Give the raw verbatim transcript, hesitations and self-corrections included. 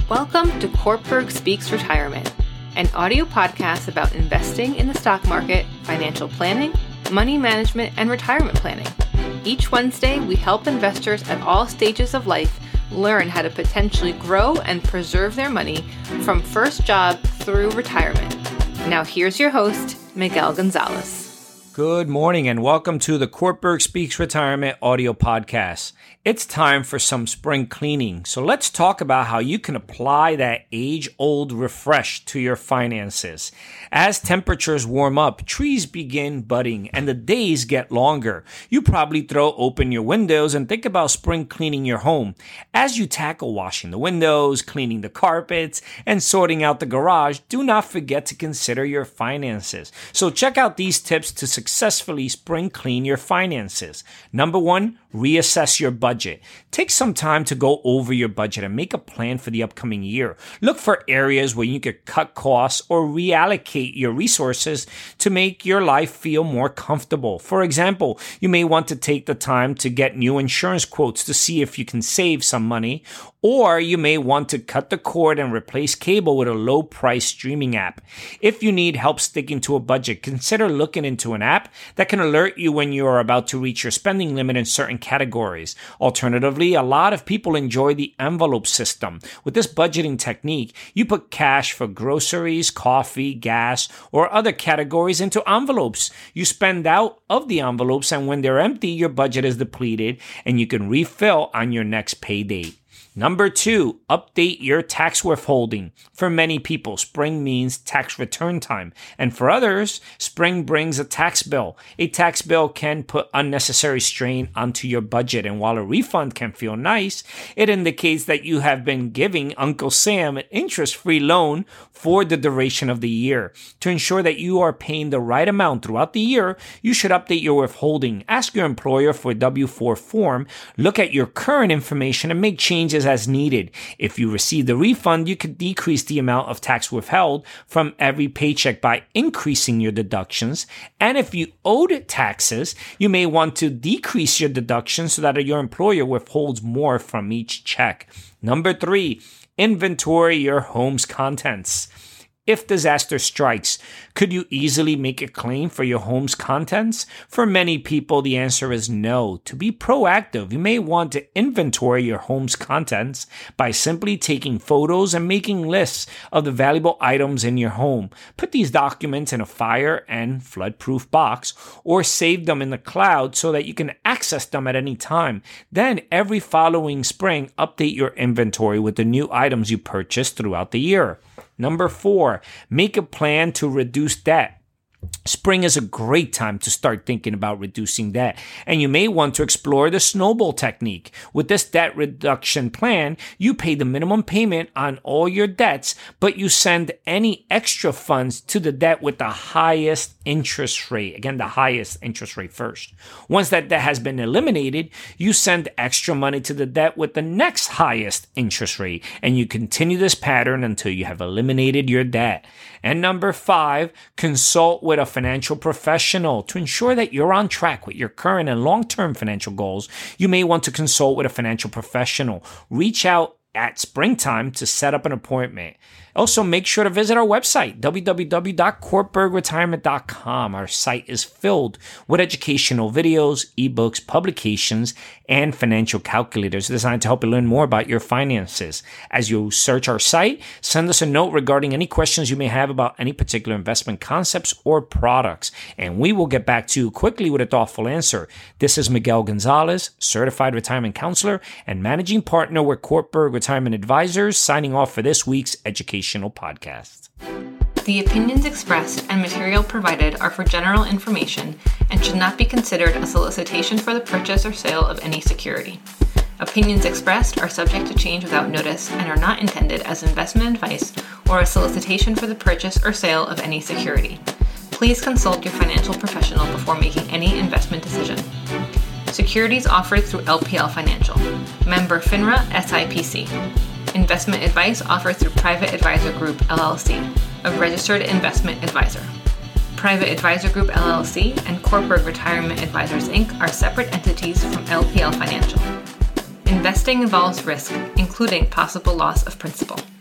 Welcome to Kortberg Speaks Retirement, an audio podcast about investing in the stock market, financial planning, money management, and retirement planning. Each Wednesday, we help investors at all stages of life learn how to potentially grow and preserve their money from first job through retirement. Now here's your host, Miguel Gonzalez. Good morning and welcome to the Kortberg Speaks Retirement audio podcast. It's time for some spring cleaning, so let's talk about how you can apply that age-old refresh to your finances. As temperatures warm up, trees begin budding and the days get longer. You probably throw open your windows and think about spring cleaning your home. As you tackle washing the windows, cleaning the carpets, and sorting out the garage, do not forget to consider your finances. So check out these tips to successfully spring clean your finances. Number one, reassess your budget. Take some time to go over your budget and make a plan for the upcoming year. Look for areas where you could cut costs or reallocate your resources to make your life feel more comfortable. For example, you may want to take the time to get new insurance quotes to see if you can save some money, or you may want to cut the cord and replace cable with a low-price streaming app. If you need help sticking to a budget, consider looking into an app that can alert you when you are about to reach your spending limit in certain categories. Alternatively, a lot of people enjoy the envelope system. With this budgeting technique, you put cash for groceries, coffee, gas, or other categories into envelopes. You spend out of the envelopes, and when they're empty, your budget is depleted, and you can refill on your next pay date. Number two, update your tax withholding. For many people, spring means tax return time. And for others, spring brings a tax bill. A tax bill can put unnecessary strain onto your budget. And while a refund can feel nice, it indicates that you have been giving Uncle Sam an interest-free loan for the duration of the year. To ensure that you are paying the right amount throughout the year, you should update your withholding. Ask your employer for a W four form. Look at your current information and make changes as needed. If you receive the refund, you could decrease the amount of tax withheld from every paycheck by increasing your deductions. And if you owed taxes, you may want to decrease your deductions so that your employer withholds more from each check. Number three, inventory your home's contents. If disaster strikes, could you easily make a claim for your home's contents? For many people, the answer is no. To be proactive, you may want to inventory your home's contents by simply taking photos and making lists of the valuable items in your home. Put these documents in a fire and flood-proof box or save them in the cloud so that you can access them at any time. Then, every following spring, update your inventory with the new items you purchased throughout the year. Number four, make a plan to reduce debt. Spring is a great time to start thinking about reducing debt, and you may want to explore the snowball technique. With this debt reduction plan, you pay the minimum payment on all your debts, but you send any extra funds to the debt with the highest interest rate. Again, the highest interest rate first. Once that debt has been eliminated, you send extra money to the debt with the next highest interest rate, and you continue this pattern until you have eliminated your debt. And number five, consult with a financial professional. To ensure that you're on track with your current and long-term financial goals, you may want to consult with a financial professional. Reach out at springtime to set up an appointment. Also, make sure to visit our website, w w w dot kortberg retirement dot com. Our site is filled with educational videos, ebooks, publications, and financial calculators designed to help you learn more about your finances. As you search our site, send us a note regarding any questions you may have about any particular investment concepts or products, and we will get back to you quickly with a thoughtful answer. This is Miguel Gonzalez, Certified Retirement Counselor and Managing Partner with Kortberg Retirement Advisors, signing off for this week's education podcast. The opinions expressed and material provided are for general information and should not be considered a solicitation for the purchase or sale of any security. Opinions expressed are subject to change without notice and are not intended as investment advice or a solicitation for the purchase or sale of any security. Please consult your financial professional before making any investment decision. Securities offered through L P L Financial. Member FINRA S I P C. Investment advice offered through Private Advisor Group, L L C, a registered investment advisor. Private Advisor Group, L L C, and Kortberg Retirement Advisors, Incorporated are separate entities from L P L Financial. Investing involves risk, including possible loss of principal.